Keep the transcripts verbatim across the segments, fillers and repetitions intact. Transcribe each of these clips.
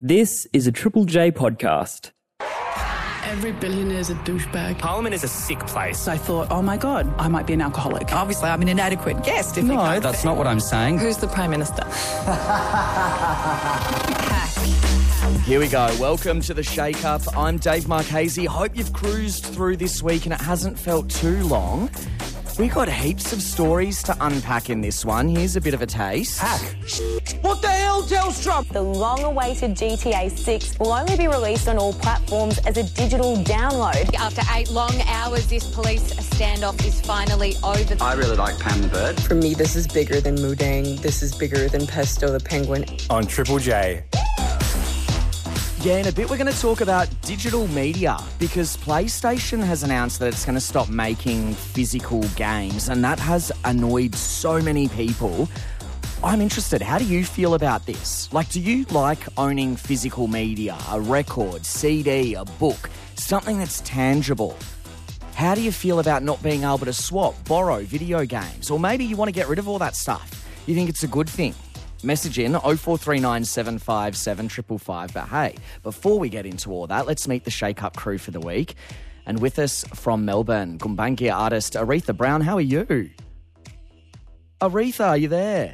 This is a Triple J podcast. Every billionaire is a douchebag. Parliament is a sick place. I thought, oh my God, I might be an alcoholic. Obviously, I'm an inadequate guest. If No, that's not what I'm saying. Who's the Prime Minister? Here we go. Welcome to the Shake Up. I'm Dave Marchese. Hope you've cruised through this week and it hasn't felt too long. We got heaps of stories to unpack in this one. Here's a bit of a taste. Hack. What the hell, Telstra? The long-awaited G T A six will only be released on all platforms as a digital download. After eight long hours, this police standoff is finally over. I really like Pam the Bird. For me, this is bigger than Mudang. This is bigger than Pesto the Penguin. On Triple J. Yeah, in a bit we're going to talk about digital media because PlayStation has announced that it's going to stop making physical games and that has annoyed so many people. I'm interested. How do you feel about this? Like, do you like owning physical media, a record, C D, a book, something that's tangible? How do you feel about not being able to swap, borrow video games? Or maybe you want to get rid of all that stuff. You think it's a good thing? Message in oh four three nine seven five seven five five five. But hey, before we get into all that, let's meet the Shake Up crew for the week. And with us from Melbourne, Gumbaynggirr artist Aretha Brown. How are you? Aretha, are you there?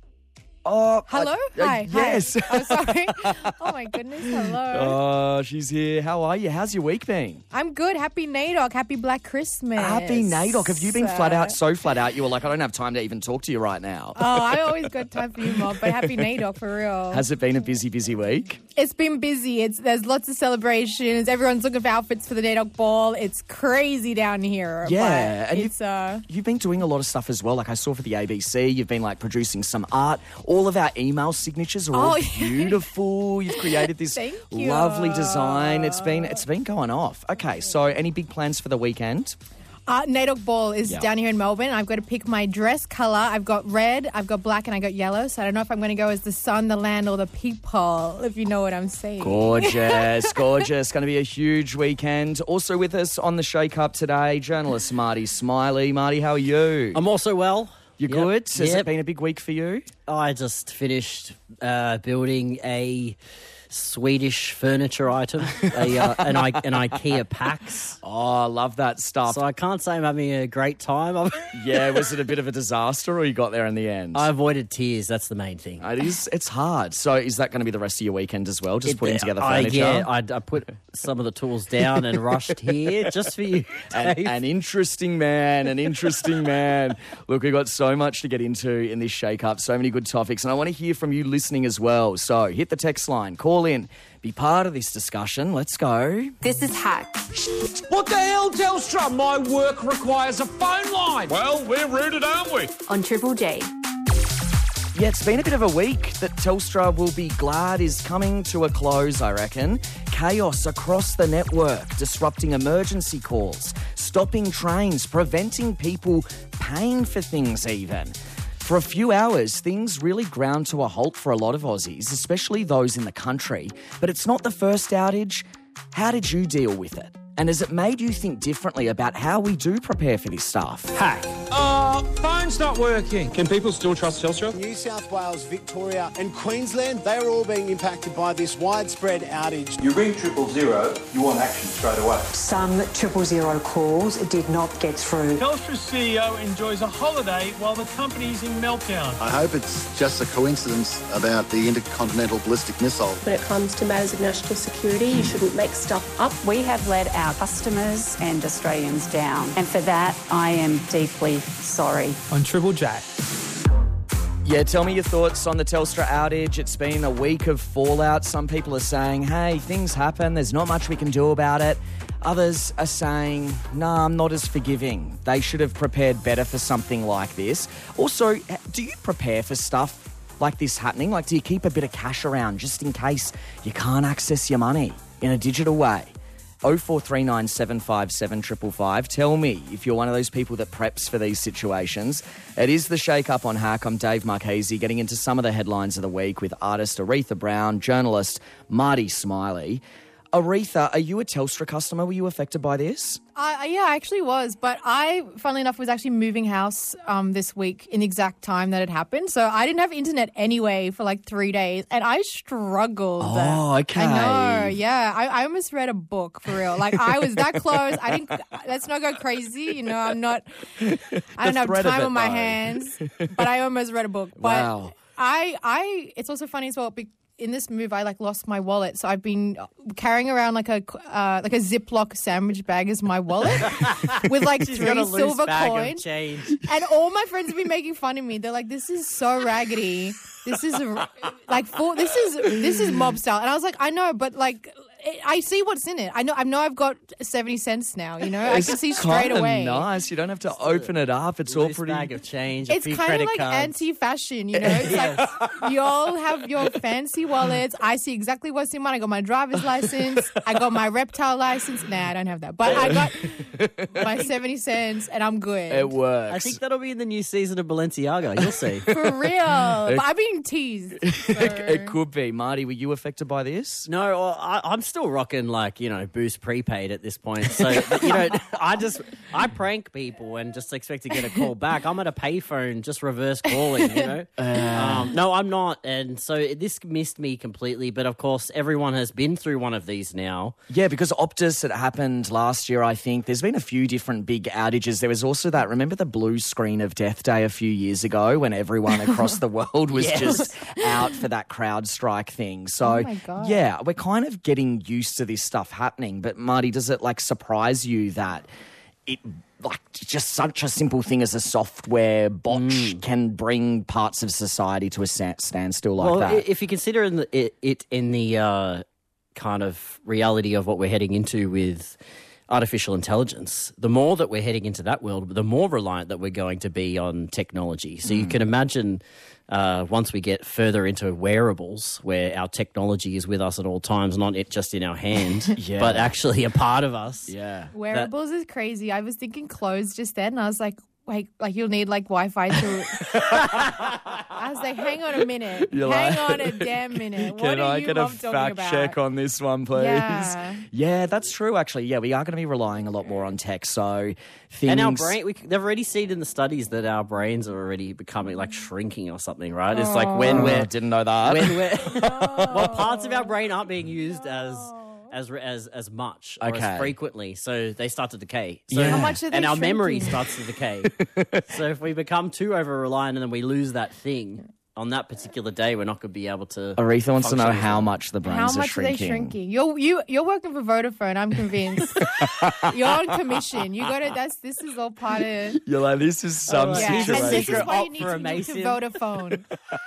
Oh, Hello? uh, uh, Hi. Yes. Hi. Oh, sorry. Oh, my goodness. Hello. Oh, she's here. How are you? How's your week been? I'm good. Happy NAIDOC. Happy Black Christmas. Happy NAIDOC. Have you been flat out, so flat out, you were like, I don't have time to even talk to you right now? Oh, I always got time for you, Mom, but happy NAIDOC for real. Has it been a busy, busy week? It's been busy. It's There's lots of celebrations. Everyone's looking for outfits for the NAIDOC ball. It's crazy down here. Yeah. But And it's, you've, uh... you've been doing a lot of stuff as well. Like I saw for the A B C, you've been like producing some art. All of our email signatures are all Oh, yeah. beautiful. You've created this Thank you. lovely design. It's been it's been going off. Okay, so any big plans for the weekend? Uh, NAIDOC ball is Yeah. down here in Melbourne. I've got to pick my dress colour. I've got red, I've got black, and I got yellow. So I don't know if I'm going to go as the sun, the land, or the people, if you know what I'm saying. Gorgeous, gorgeous. Going to be a huge weekend. Also with us on the Shake Up today, journalist Marty Smiley. Marty, how are you? I'm also well. You're Yep. good? Has Yep. it been a big week for you? I just finished uh, building a Swedish furniture item, a, uh, an, I- an IKEA PAX. Oh, I love that stuff. So I can't say I'm having a great time. I've- Yeah, was it a bit of a disaster or you got there in the end? I avoided tears. That's the main thing. It is, it's hard. So is that going to be the rest of your weekend as well, just It- putting together I, furniture? yeah, I, I put some of the tools down and rushed here just for you, An, Dave. an interesting man, an interesting man. Look, we've got so much to get into in this shake-up, so many good topics, and I want to hear from you listening as well. So hit the text line, call in, be part of this discussion. Let's go. This is Hack. What the hell, Telstra? My work requires a phone line. Well, we're rooted, aren't we? On Triple J. Yeah, it's been a bit of a week that Telstra will be glad is coming to a close, I reckon. Chaos across the network, disrupting emergency calls, stopping trains, preventing people paying for things even. For a few hours, things really ground to a halt for a lot of Aussies, especially those in the country. But it's not the first outage. How did you deal with it? And has it made you think differently about how we do prepare for this stuff? Hack. Uh, phone's not working. Can people still trust Telstra? New South Wales, Victoria and Queensland, they are all being impacted by this widespread outage. You ring triple zero, you want action straight away. Some triple zero calls did not get through. Telstra's C E O enjoys a holiday while the company's in meltdown. I hope it's just a coincidence about the intercontinental ballistic missile. When it comes to matters of national security, you shouldn't make stuff up. We have let our customers and Australians down, and for that I am deeply sorry. On Triple J. Yeah, tell me your thoughts on the Telstra outage. It's been a week of fallout. Some people are saying, hey, things happen, there's not much we can do about it. Others are saying, nah, I'm not as forgiving. They should have prepared better for something like this. Also, do you prepare for stuff like this happening? Like, do you keep a bit of cash around just in case you can't access your money in a digital way? oh four three nine seven five seven five five five. Tell me if you're one of those people that preps for these situations. It is the Shake Up on Hack. I'm Dave Marchese, getting into some of the headlines of the week with artist Aretha Brown, journalist Marty Smiley. Aretha, are you a Telstra customer? Were you affected by this? Uh, yeah, I actually was. But I, funnily enough, was actually moving house um, this week in the exact time that it happened. So I didn't have internet anyway for like three days. And I struggled. Oh, okay. I know, yeah. I, I almost read a book, for real. Like, I was that close. I didn't, let's not go crazy. You know, I'm not, I don't have time on my hands. But I almost read a book. But Wow. I, I, it's also funny as well because in this move, I like lost my wallet, so I've been carrying around like a uh, like a Ziploc sandwich bag as my wallet with like She's three got a loose silver bag of coins. change. And all my friends have been making fun of me. They're like, "This is so raggedy. This is a, like full, this is this is mob style." And I was like, "I know, but like." I see what's in it. I know. I know. I've got seventy cents now. You know, I can see straight kinda away. Nice. You don't have to open it up. It's all Loose pretty. bag of change. It's kind of like anti-fashion, you know. It's like you all have your fancy wallets. I see exactly what's in mine. I got my driver's license. I got my reptile license. Nah, I don't have that, but I got my seventy cents, and I'm good. It works. I think that'll be in the new season of Balenciaga. You'll see. For real. But I'm being teased. So. It could be. Marty, were you affected by this? No, well, I, I'm still rocking like, you know, Boost prepaid at this point. So, you know, I just, I prank people and just expect to get a call back. I'm at a payphone just reverse calling, you know. Uh, um, no, I'm not. And so this missed me completely. But of course, everyone has been through one of these now. Yeah, because Optus, it happened last year, I think. There's been a few different big outages. There was also that, remember the blue screen of Death Day a few years ago when everyone across the world was Yes. just out for that CrowdStrike thing. So, Oh my God. yeah, we're kind of getting used to this stuff happening. But, Marty, does it, like, surprise you that it, like, just such a simple thing as a software botch Mm. can bring parts of society to a sta- standstill like well, that? i- if you consider in the, it, it in the uh, kind of reality of what we're heading into with artificial intelligence, the more that we're heading into that world, the more reliant that we're going to be on technology. So you can imagine uh, once we get further into wearables where our technology is with us at all times, not it just in our hand, Yeah. but actually a part of us. Yeah. Wearables is crazy. I was thinking clothes just then, and I was like, wait, like you'll need like Wi-Fi to. I was like, hang on a minute, You're hang like- on a damn minute. What Can are I you get a mom talking fact about? check on this one, please? Yeah. Yeah, that's true, actually. Yeah, we are going to be relying a lot more on tech. So things... And our brain, we, they've already seen in the studies that our brains are already becoming like shrinking or something, right? It's like when Oh, we're didn't know that. when we're well, parts of our brain aren't being used as as as as much or Okay. as frequently, so they start to decay. So, Yeah. How much are they and our memory shrinking? starts to decay. So if we become too over reliant and then we lose that thing on that particular day, we're not going to be able to. Aretha wants to know function as how well. much the brains How are much are shrinking. they shrinking? You're you you're working for Vodafone. I'm convinced. You're on commission. You got to. That's this is all part of. You're like, this is some Oh, Yeah, and situation. this is why you Op need for to a move to Mason. Vodafone.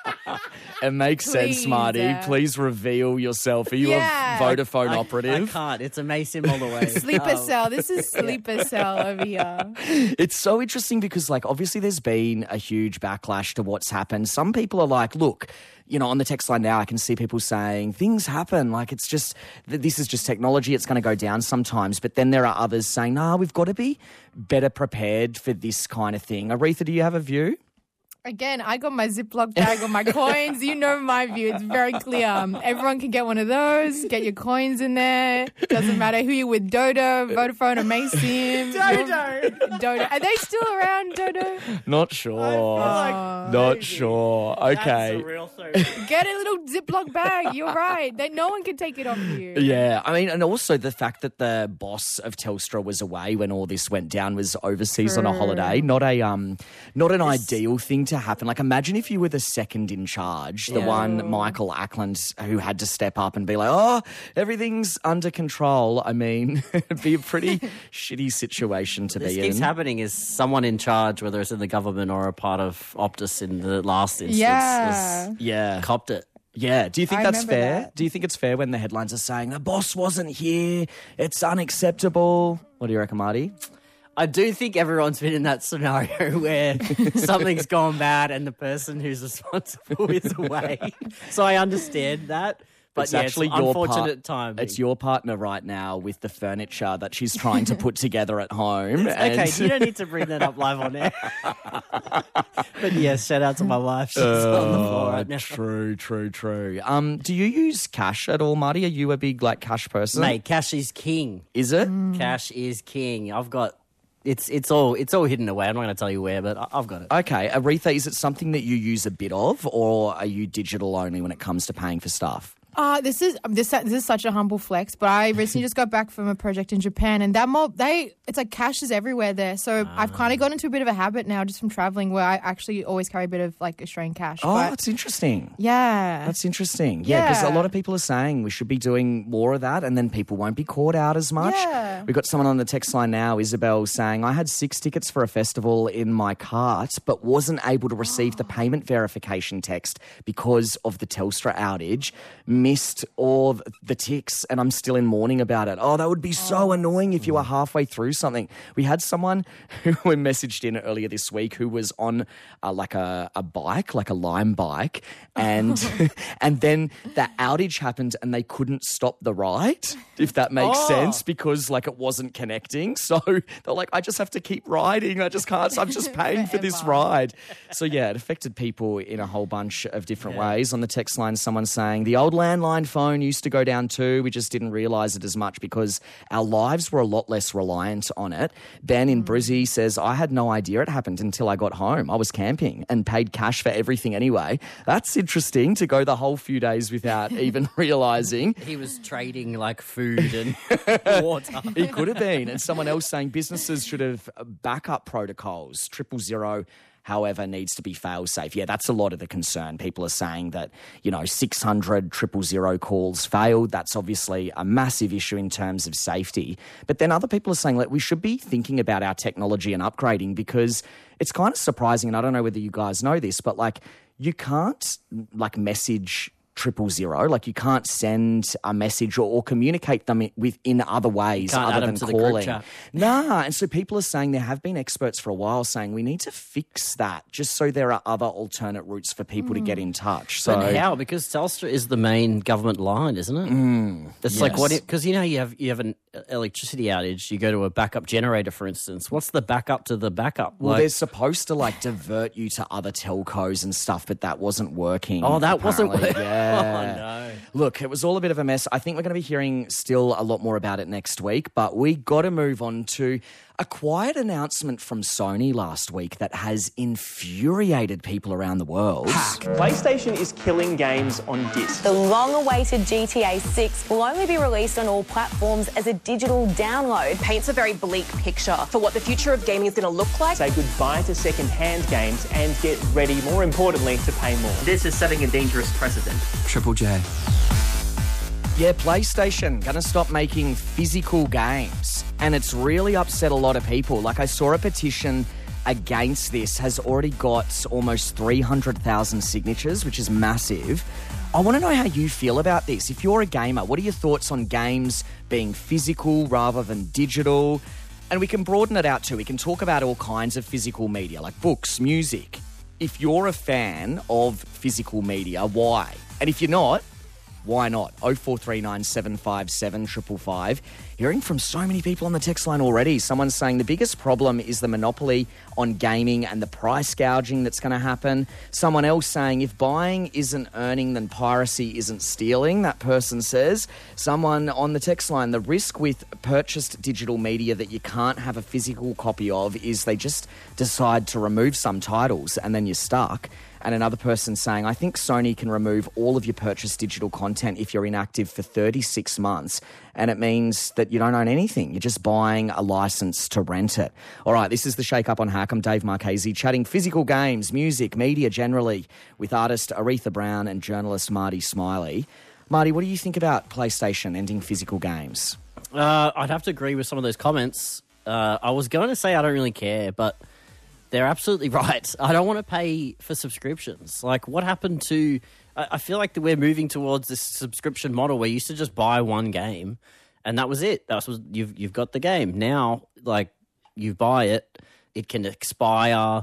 It makes sense, Please, Marty. uh, Please reveal yourself. Are you Yeah. a Vodafone I, operative? I can't. It's a Mason all the way. Sleeper Um, cell. This is sleeper cell over here. It's so interesting because, like, obviously there's been a huge backlash to what's happened. Some people are like, look, you know, on the text line now, I can see people saying things happen. Like, it's just, th- this is just technology. It's going to go down sometimes. But then there are others saying, nah, we've got to be better prepared for this kind of thing. Aretha, do you have a view? Again, I got my Ziploc bag with my coins. You know my view. It's very clear. Um, everyone can get one of those. Get your coins in there. Doesn't matter who you're with, Dodo, Vodafone, or Maysim. Dodo. Dodo. Are they still around, Dodo? Not sure. like Not maybe. sure. That's Okay. a real thing. Get a little Ziploc bag. You're right. They, no one can take it off you. Yeah, I mean, and also the fact that the boss of Telstra was away when all this went down, was overseas on a True. holiday. Not a um, not an ideal thing to happen. Like, imagine if you were the second in charge, the Yeah. one Michael Ackland who had to step up and be like, "Oh, everything's under control." I mean, it'd be a pretty shitty situation to This be keeps in. happening is someone in charge, whether it's in the government or a part of Optus in the last instance, Yeah. has Yeah. copped it. Yeah. Do you think I that's remember fair? that. Do you think it's fair when the headlines are saying the boss wasn't here? It's unacceptable. What do you reckon, Marty? I do think everyone's been in that scenario where something's gone bad and the person who's responsible is away. So I understand that. But it's yeah, actually it's your unfortunate part- timing. It's your partner right now with the furniture that she's trying to put together at home. Okay, and- you don't need to bring that up live on air. But yes, shout out to my wife. She's Oh, on the floor right now. True, true, true. Um, do you use cash at all, Marty? Are you a big like cash person? Mate, cash is king. Is it? Cash is king. I've got it's it's all it's all hidden away. I'm not going to tell you where, but I- I've got it. Okay, Aretha, is it something that you use a bit of, or are you digital only when it comes to paying for stuff? Uh, this is this this is such a humble flex, but I recently just got back from a project in Japan, and that mob they it's like cash is everywhere there. So Ah. I've kind of got into a bit of a habit now, just from traveling, where I actually always carry a bit of like Australian cash. Oh, but, that's interesting. yeah, That's interesting. Yeah, because Yeah. a lot of people are saying we should be doing more of that, and then people won't be caught out as much. Yeah. We've got someone on the text line now, Isabel, saying, I had six tickets for a festival in my cart, but wasn't able to receive the payment verification text because of the Telstra outage. Missed all the ticks, and I'm still in mourning about it. Oh, that would be so annoying if you were halfway through something. We had someone who we messaged in earlier this week who was on uh, like a, a bike, like a Lime bike, and and then the outage happened and they couldn't stop the ride, if that makes Oh. sense, because like it wasn't connecting. So they're like, I just have to keep riding. I just can't. I'm just paying for this ride. So yeah, it affected people in a whole bunch of different ways. On the text line, someone's saying the old landline phone used to go down too. We just didn't realise it as much because our lives were a lot less reliant on it. Ben in Brizzy says, I had no idea it happened until I got home. I was camping and paid cash for everything anyway. That's interesting to go the whole few days without even realising. He was trading like food and water. He could have been. And someone else saying businesses should have backup protocols. Triple zero, however, needs to be fail-safe. Yeah, that's a lot of the concern. People are saying that, you know, six hundred triple zero calls failed. That's obviously a massive issue in terms of safety. But then other people are saying that we should be thinking about our technology and upgrading, because it's kind of surprising, and I don't know whether you guys know this, but like you can't like message triple zero, like you can't send a message or, or communicate them with in other ways Can't other add 'em than to the group calling. chat. Nah, and so people are saying, there have been experts for a while saying we need to fix that just so there are other alternate routes for people to get in touch. So But how? Because Telstra is the main government line, isn't it? Mm, It's like what? yes. Because you know you have you have an electricity outage. You go to a backup generator, for instance. What's the backup to the backup? Well, Like- they're supposed to like divert you to other telcos and stuff, but that wasn't working. Oh, that wasn't apparently. working. Yeah. Oh, no. Look, it was all a bit of a mess. I think we're going to be hearing still a lot more about it next week, but we got to move on to a quiet announcement from Sony last week that has infuriated people around the world. PlayStation is killing games on disc. The long-awaited G T A six will only be released on all platforms as a digital download. Paints a very bleak picture for what the future of gaming is going to look like. Say goodbye to second-hand games and get ready, more importantly, to pay more. This is setting a dangerous precedent. Triple J. Yeah, PlayStation going to stop making physical games, and it's really upset a lot of people. Like, I saw a petition against this has already got almost three hundred thousand signatures, which is massive. I want to know how you feel about this. If you're a gamer, what are your thoughts on games being physical rather than digital? And we can broaden it out too. We can talk about all kinds of physical media, like books, music. If you're a fan of physical media, why? And if you're not, why not? oh four three nine, seven five seven, five five five. Hearing from so many people on the text line already. Someone's saying the biggest problem is the monopoly on gaming and the price gouging that's going to happen. Someone else saying if buying isn't earning, then piracy isn't stealing, that person says. Someone on the text line, the risk with purchased digital media that you can't have a physical copy of is they just decide to remove some titles and then you're stuck. And another person saying, I think Sony can remove all of your purchased digital content if you're inactive for thirty-six months. And it means that you don't own anything. You're just buying a license to rent it. All right, this is the Shake Up on Hack. I'm Dave Marchese, chatting physical games, music, media generally, with artist Aretha Brown and journalist Marty Smiley. Marty, what do you think about PlayStation ending physical games? Uh, I'd have to agree with some of those comments. Uh, I was going to say I don't really care, but they're absolutely right. I don't want to pay for subscriptions. Like, what happened to... I, I feel like that we're moving towards this subscription model where you used to just buy one game and that was it. That was you've you've got the game. Now, like, you buy it, it can expire.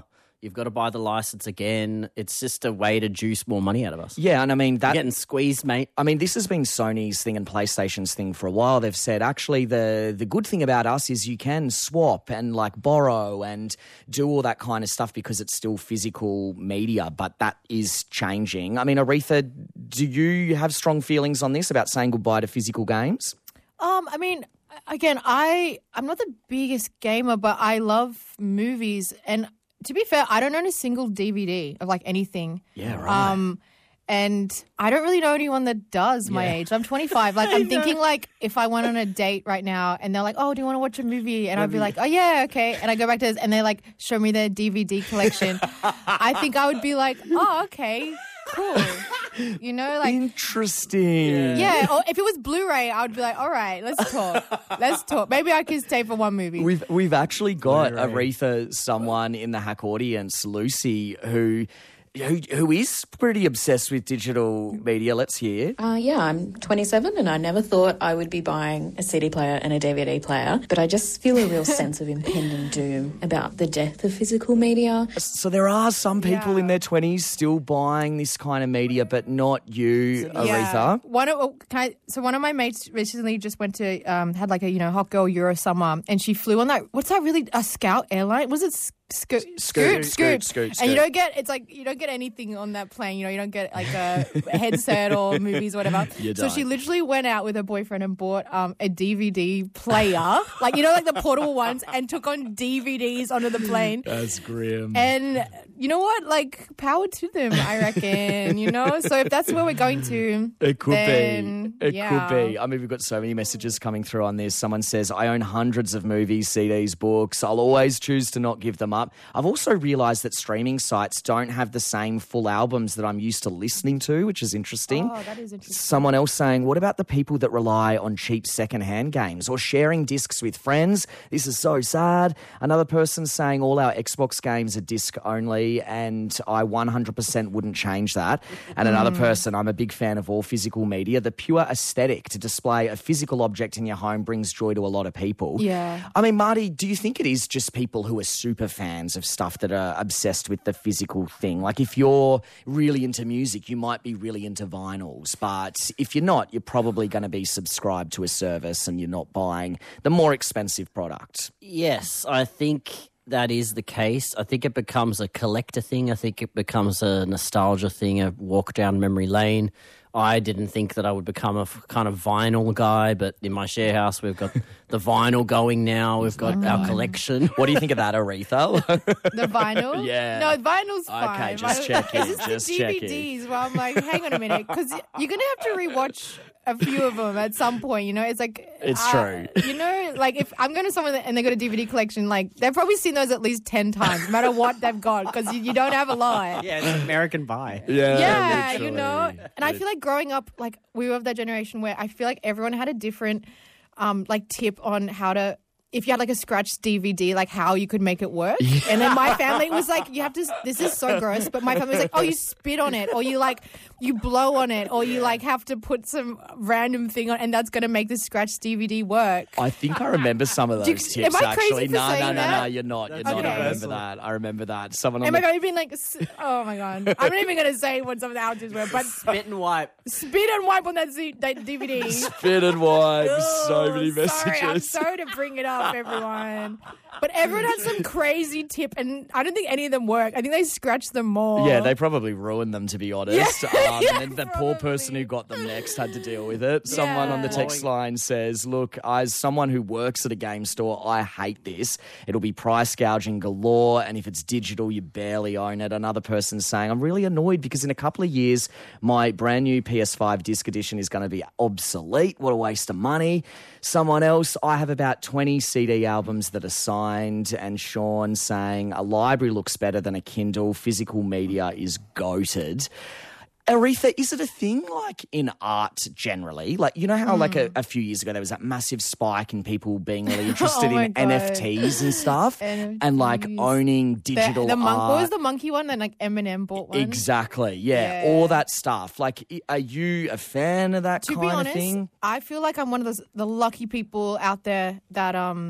You've got to buy the license again. It's just a way to juice more money out of us. Yeah, and I mean that You're getting squeezed, mate. I mean, this has been Sony's thing and PlayStation's thing for a while. They've said actually the the good thing about us is you can swap and like borrow and do all that kind of stuff because it's still physical media, but that is changing. I mean, Aretha, do you have strong feelings on this about saying goodbye to physical games? Um, I mean, again, I I'm not the biggest gamer, but I love movies, and to be fair, I don't own a single D V D of like anything. Yeah, right. Um, and I don't really know anyone that does my Yeah. age. I'm twenty-five. Like, I'm thinking like if I went on a date right now and they're like, "Oh, do you want to watch a movie?" And I'd be like, "Oh yeah, okay." And I go back to this and they like show me their D V D collection. I think I would be like, "Oh, okay, cool." You know, like interesting. yeah. Or if it was Blu-ray, I would be like, "All right, let's talk. Let's talk. Maybe I can stay for one movie." We've we've actually got Aretha, someone in the Hack audience, Lucy, who who who is pretty obsessed with digital media. Let's hear. Uh, yeah, I'm twenty-seven and I never thought I would be buying a C D player and a D V D player, but I just feel a real sense of impending doom about the death of physical media. So there are some people yeah. in their twenties still buying this kind of media, but not you, Aretha. Yeah. One of, can I, so one of my mates recently just went to, um, had like a, you know, hot girl Euro summer, and she flew on that, what's that really, a Scout airline? Was it Scoot? Scoot, Scoot, Scoot, Scoot. And you don't get, it's like, you don't get anything on that plane. You know, you don't get like a headset or movies or whatever. You so don't. she literally went out with her boyfriend and bought um, a D V D player, like, you know, like the portable ones, and took on D V Ds onto the plane. That's grim. And you know what? Like, power to them, I reckon, you know? So if that's where we're going to, It could then, be. It yeah. could be. I mean, we've got so many messages coming through on this. Someone says, I own hundreds of movies, C Ds, books. I'll always choose to not give them up. I've also realised that streaming sites don't have the same full albums that I'm used to listening to, which is interesting. Oh, that is interesting. Someone else saying, what about the people that rely on cheap second-hand games or sharing discs with friends? This is so sad. Another person saying all our Xbox games are disc only, and I one hundred percent wouldn't change that. And another Mm. person, I'm a big fan of all physical media. The pure aesthetic to display a physical object in your home brings joy to a lot of people. Yeah. I mean, Marty, do you think it is just people who are super fans of stuff that are obsessed with the physical thing? Like if you're really into music, you might be really into vinyls, but if you're not, you're probably going to be subscribed to a service and you're not buying the more expensive product. Yes, I think that is the case. I think it becomes a collector thing. I think it becomes a nostalgia thing, a walk down memory lane. I didn't think that I would become a f- kind of vinyl guy, but in my share house, we've got the vinyl going now. We've got our collection. What do you think of that, Aretha? The vinyl? Yeah. No, vinyl's fine. Okay, just Vinyl- checking, It's just, just the D V Ds checking. where I'm like, hang on a minute, because you're going to have to rewatch a few of them at some point, you know? It's like... It's uh, true. You know, like if I'm going to someone and they got a D V D collection, like they've probably seen those at least ten times, no matter what they've got, because you, you don't have a lot. Yeah, it's American Pie. Yeah, Yeah, literally. you know? And I feel like growing up, like we were of that generation where I feel like everyone had a different um, like tip on how to, if you had like a scratched D V D, like how you could make it work. Yeah. And then my family was like, you have to, this is so gross, but my family was like, oh, you spit on it, or you like, you blow on it, or you like have to put some random thing on, and that's going to make the scratched D V D work. I think I remember some of Do those you- tips, am I crazy actually. for No, saying no, no, that? no, you're not. You're That's not. I okay. remember that. I remember that. Someone on Am the... I going to be like, s- oh my God. I'm not even going to say what some of the outfits were, but Spit and wipe. spit and wipe on that, Z- that D V D. Spit and wipe. So many Sorry, messages. I'm sorry to bring it up, everyone. But everyone had some crazy tip, and I don't think any of them work. I think they scratched them more. Yeah, they probably ruined them, to be honest. Yeah, um, yeah, and then the poor person who got them next had to deal with it. Someone on the text line says, look, as someone who works at a game store, I hate this. It'll be price gouging galore, and if it's digital, you barely own it. Another person's saying, I'm really annoyed because in a couple of years, my brand new P S five disc edition is going to be obsolete. What a waste of money. Someone else, I have about twenty C D albums that are signed, and Sean saying, a library looks better than a Kindle. Physical media is goated. Aretha, is it a thing like in art generally? Like, you know how Mm. like a, a few years ago there was that massive spike in people being really interested Oh my in God. N F Ts and stuff and like N F Ts. owning The, digital the monk, art? what was the monkey one that like Eminem bought one? Exactly, yeah, Yeah. all that stuff. Like, i- are you a fan of that To kind be of honest, thing? I feel like I'm one of those the lucky people out there that um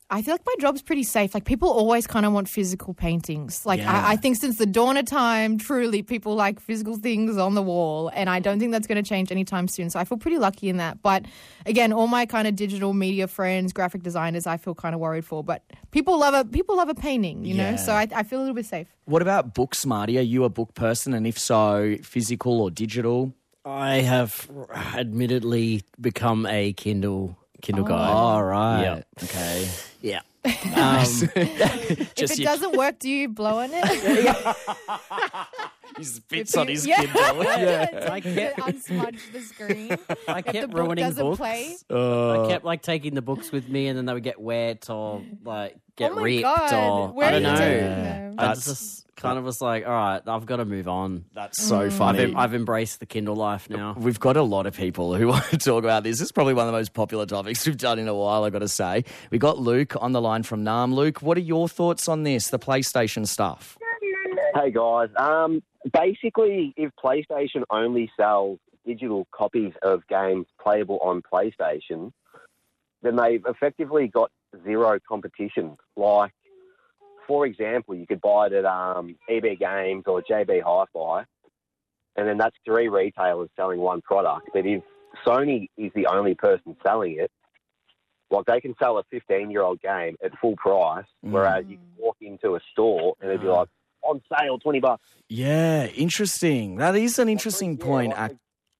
I feel like my job's pretty safe. Like, people always kind of want physical paintings. Like, Yeah. I, I think since the dawn of time, truly, people like physical things on the wall. And I don't think that's going to change anytime soon. So I feel pretty lucky in that. But again, all my kind of digital media friends, graphic designers, I feel kind of worried for. But people love a people love a painting, you Yeah. know? So I, I feel a little bit safe. What about books, Marty? Are you a book person? And if so, physical or digital? I have admittedly become a Kindle Kindle Oh. guy. Oh, right. Yeah. Okay. Yeah. Nice. Um, If Just it you- doesn't work, do you blow on it? He spits on his yeah. Kindle. Yeah. I To kept- unsmudge the screen. I If the kept book ruining doesn't books. play. Uh, I kept like taking the books with me, and then they would get wet or like get Oh my ripped God. or Where I don't are you know. taking them? I That's- just kind of was like, all right, I've got to move on. That's so I've, funny. em- I've embraced the Kindle life now. We've got a lot of people who want to talk about this. This is probably one of the most popular topics we've done in a while, I've got to say. We got Luke on the line from Nam. Luke, what are your thoughts on this, the PlayStation stuff? Hey guys, um, basically, if PlayStation only sells digital copies of games playable on PlayStation, then they've effectively got zero competition. Like, for example, you could buy it at um, E B Games or J B Hi-Fi, and then that's three retailers selling one product. But if Sony is the only person selling it, like they can sell a fifteen-year-old game at full price, Mm. whereas you can walk into a store and it'd be like, on sale, twenty bucks. Yeah, interesting. That is an interesting point. like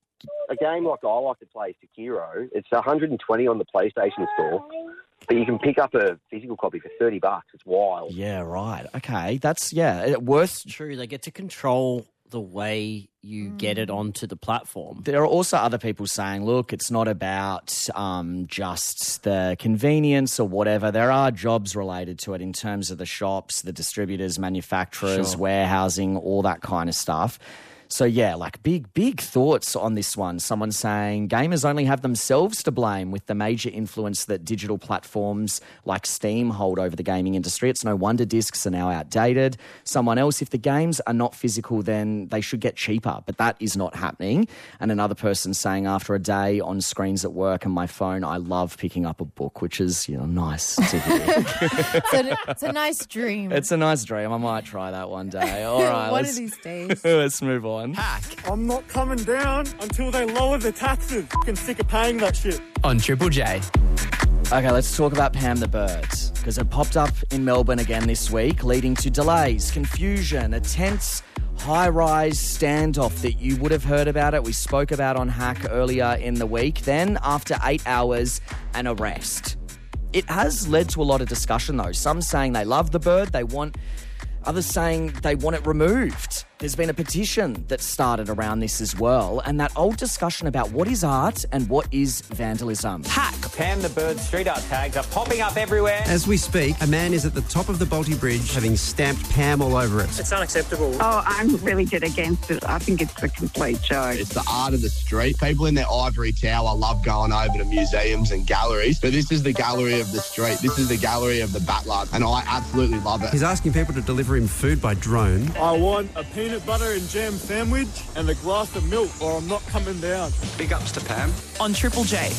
A game like I like to play, Sekiro, it's one hundred twenty on the PlayStation Store, but you can pick up a physical copy for thirty bucks. It's wild. Yeah, right. Okay, that's, yeah, it- worth... True, they get to control the way you get it onto the platform. There are also other people saying, look, it's not about um, just the convenience or whatever. There are jobs related to it in terms of the shops, the distributors, manufacturers, Sure. warehousing, all that kind of stuff. So, yeah, like big, big thoughts on this one. Someone saying gamers only have themselves to blame with the major influence that digital platforms like Steam hold over the gaming industry. It's no wonder discs are now outdated. Someone else, if the games are not physical, then they should get cheaper. But that is not happening. And another person saying, after a day on screens at work and my phone, I love picking up a book, which is, you know, nice to hear. it's, a, it's a nice dream. It's a nice dream. I might try that one day. All right. One let's, of these days. Let's move on. I'm not coming down until they lower the taxes. Fucking sick of paying that shit. On Triple J. Okay, let's talk about Pam the Bird, because it popped up in Melbourne again this week, leading to delays, confusion, a tense high-rise standoff that you would have heard about it. We spoke about on Hack earlier in the week. Then, after eight hours, an arrest. It has led to a lot of discussion, though. Some saying they love the bird, they want... Others saying they want it removed. There's been a petition that started around this as well, and that old discussion about what is art and what is vandalism. Hack! Pam the Bird street art tags are popping up everywhere. As we speak, a man is at the top of the Balti Bridge having stamped Pam all over it. It's unacceptable. Oh, I'm really dead against it. I think it's a complete joke. It's the art of the street. People in their ivory tower love going over to museums and galleries, but this is the gallery of the street. This is the gallery of the Batlab, and I absolutely love it. He's asking people to deliver him food by drone. I want a peanut butter and jam sandwich and a glass of milk, or I'm not coming down. Big ups to Pam. On Triple J.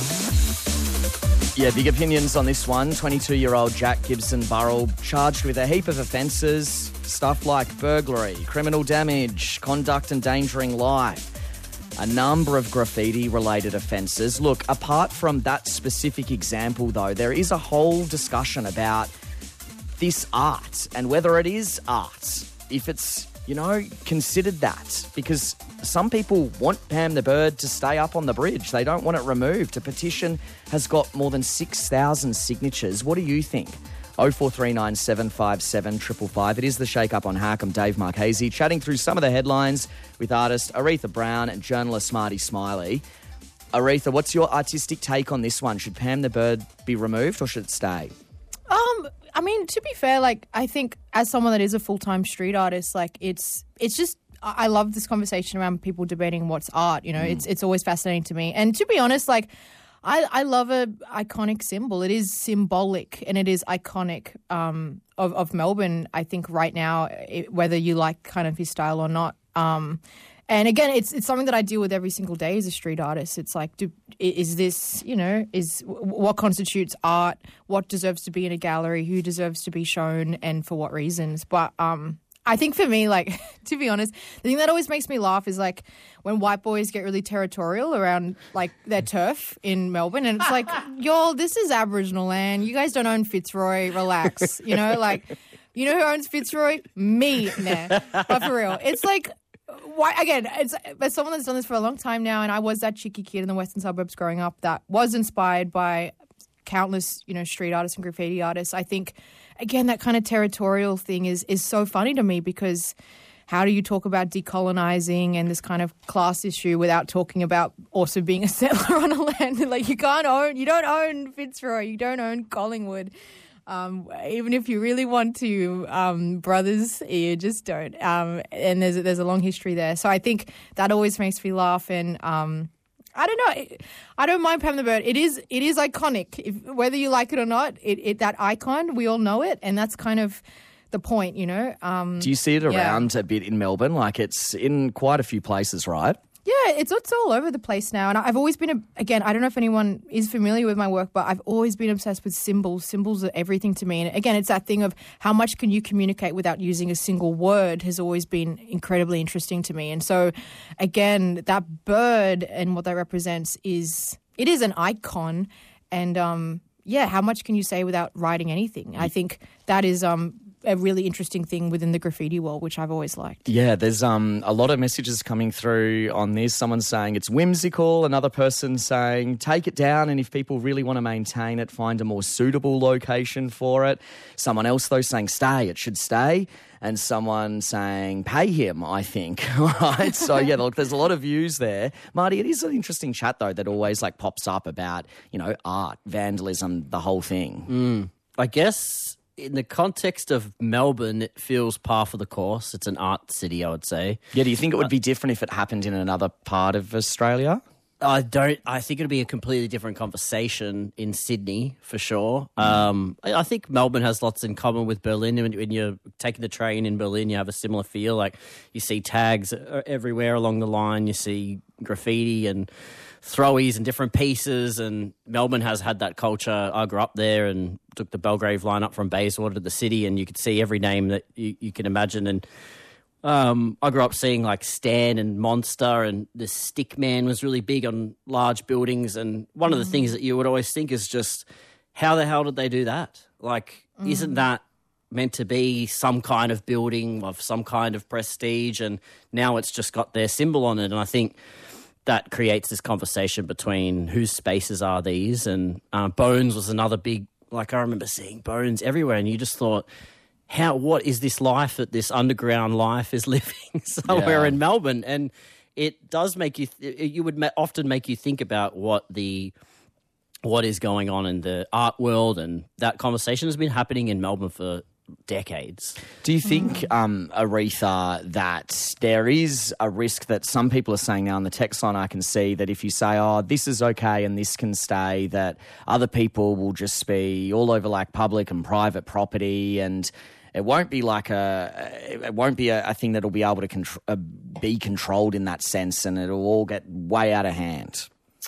Yeah, big opinions on this one. twenty-two-year-old Jack Gibson Burrell charged with a heap of offences, stuff like burglary, criminal damage, conduct endangering life, a number of graffiti-related offences. Look, apart from that specific example, though, there is a whole discussion about this art and whether it is art, if it's, you know, considered that. Because some people want Pam the Bird to stay up on the bridge. They don't want it removed. A petition has got more than six thousand signatures. What do you think? oh four three nine, seven five seven, five five five. It is the Shake Up on Hack. I'm Dave Marchese, chatting through some of the headlines with artist Aretha Brown and journalist Marty Smiley. Aretha, what's your artistic take on this one? Should Pam the Bird be removed or should it stay? Um, I mean, to be fair, like, I think as someone that is a full-time street artist, like, it's it's just, I I love this conversation around people debating what's art, you know, Mm. it's it's always fascinating to me. And to be honest, like, I, I love a iconic symbol. It is symbolic and it is iconic um, of, of Melbourne, I think, right now, it, whether you like kind of his style or not. Um And again, it's it's something that I deal with every single day as a street artist. It's like, do, is this, you know, is what constitutes art? What deserves to be in a gallery? Who deserves to be shown, and for what reasons? But um, I think for me, like, to be honest, the thing that always makes me laugh is like when white boys get really territorial around like their turf in Melbourne, and it's like, y'all, this is Aboriginal land. You guys don't own Fitzroy. Relax, you know, like, you know who owns Fitzroy? Me, nah. But for real, it's like. Why again? It's as someone that's done this for a long time now, and I was that cheeky kid in the western suburbs growing up that was inspired by countless, you know, street artists and graffiti artists. I think, again, that kind of territorial thing is is so funny to me because how do you talk about decolonizing and this kind of class issue without talking about also being a settler on a land? Like you can't own, you don't own Fitzroy, you don't own Collingwood. Um, even if you really want to, um, brothers, you just don't. Um, and there's a, there's a long history there. So I think that always makes me laugh. And um, I don't know, I don't mind Pam the Bird. It is it is iconic. If, whether you like it or not, it, it that icon, we all know it, and that's kind of the point, you know. Um, Do you see it around yeah. a bit in Melbourne? Like it's in quite a few places, right? Yeah, it's it's all over the place now. And I've always been, a, again, I don't know if anyone is familiar with my work, but I've always been obsessed with symbols. Symbols are everything to me. And again, it's that thing of how much can you communicate without using a single word has always been incredibly interesting to me. And so, again, that bird and what that represents is, it is an icon. And, um, yeah, how much can you say without writing anything? I think that is... Um, a really interesting thing within the graffiti world, which I've always liked. Yeah, there's um a lot of messages coming through on this. Someone's saying it's whimsical. Another person saying take it down, and if people really want to maintain it, find a more suitable location for it. Someone else, though, saying stay. It should stay. And someone saying pay him, I think. Right? So, yeah, look, there's a lot of views there. Marty, it is an interesting chat, though, that always, like, pops up about, you know, art, vandalism, the whole thing. Mm. I guess... in the context of Melbourne, it feels par for the course. It's an art city, I would say. Yeah, do you think it would be different if it happened in another part of Australia? I don't. I think it'd be a completely different conversation in Sydney, for sure. Um, I, I think Melbourne has lots in common with Berlin. When, when you're taking the train in Berlin, you have a similar feel. Like you see tags everywhere along the line. You see graffiti and throwies and different pieces, and Melbourne has had that culture. I grew up there and took the Belgrave line up from Bayswater to the city, and you could see every name that you, you can imagine. And um, I grew up seeing like Stan and Monster, and the Stick Man was really big on large buildings. And one of the things that you would always think is just, how the hell did they do that? Like, mm. isn't that meant to be some kind of building of some kind of prestige? And now it's just got their symbol on it. And I think that creates this conversation between whose spaces are these. And uh, Bones was another big, like I remember seeing Bones everywhere, and you just thought, how, what is this life that this underground life is living somewhere yeah. in Melbourne? And it does make you, th- you would ma- often make you think about what the, what is going on in the art world. And that conversation has been happening in Melbourne for decades. Do you think, um, Aretha, that there is a risk that some people are saying now in the text line, I can see that if you say, oh, this is okay and this can stay, that other people will just be all over like public and private property, and it won't be like a, it won't be a, a thing that'll be able to contr- uh, be controlled in that sense, and it'll all get way out of hand?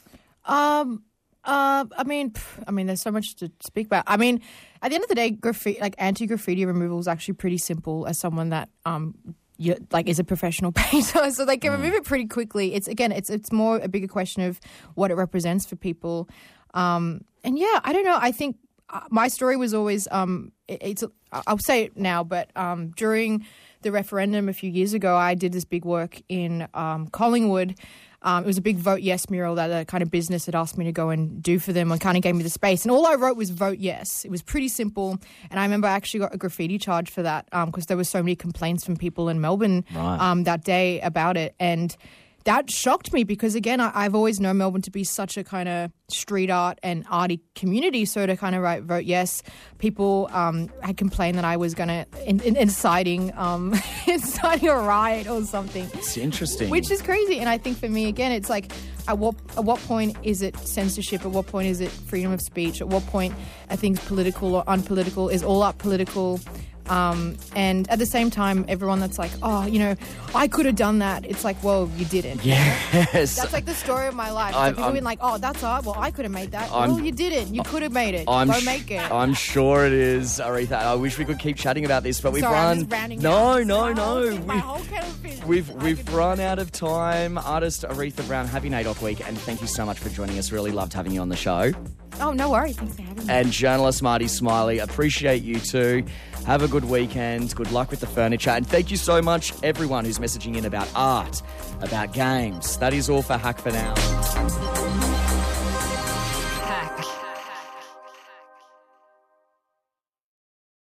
Um, uh, I mean, I mean, there's so much to speak about. I mean, at the end of the day, graffiti, like anti-graffiti removal is actually pretty simple. As someone that um, you, like is a professional painter, so they can mm. remove it pretty quickly. It's again, it's it's more a bigger question of what it represents for people. Um, and yeah, I don't know. I think uh, my story was always um, it, it's. I'll say it now, but um, during the referendum a few years ago, I did this big work in um, Collingwood. Um, it was a big Vote Yes mural that a kind of business had asked me to go and do for them, and kind of gave me the space. And all I wrote was Vote Yes. It was pretty simple. And I remember I actually got a graffiti charge for that because um, there were so many complaints from people in Melbourne right. um, that day about it. And that shocked me because, again, I, I've always known Melbourne to be such a kind of street art and arty community. So to kind of write Vote Yes, people um, had complained that I was going to in, in, inciting um, inciting a riot or something. It's interesting. Which is crazy. And I think for me, again, it's like, at what at what point is it censorship? At what point is it freedom of speech? At what point are things political or unpolitical? Is all art political? Um, and at the same time, everyone that's like, oh, you know, I could have done that. It's like, well, you didn't. Yes. That's like the story of my life. So I'm- people I'm- being like, oh, that's hard. Well, I could have made that. I'm- well, you didn't. You could have made it. I'm Go sh- make it. I'm sure it is, Aretha. I wish we could keep chatting about this, but we've Sorry, I'm run. just ranting no, now. no, no. My We- whole kettle of fish. We've we've run out of time. Artist Aretha Brown, happy N A D O C week, and thank you so much for joining us. Really loved having you on the show. Oh, no worries. Thanks for having me. And journalist Marty Smiley, appreciate you too. Have a good weekend. Good luck with the furniture. And thank you so much, everyone who's messaging in about art, about games. That is all for Hack for Now.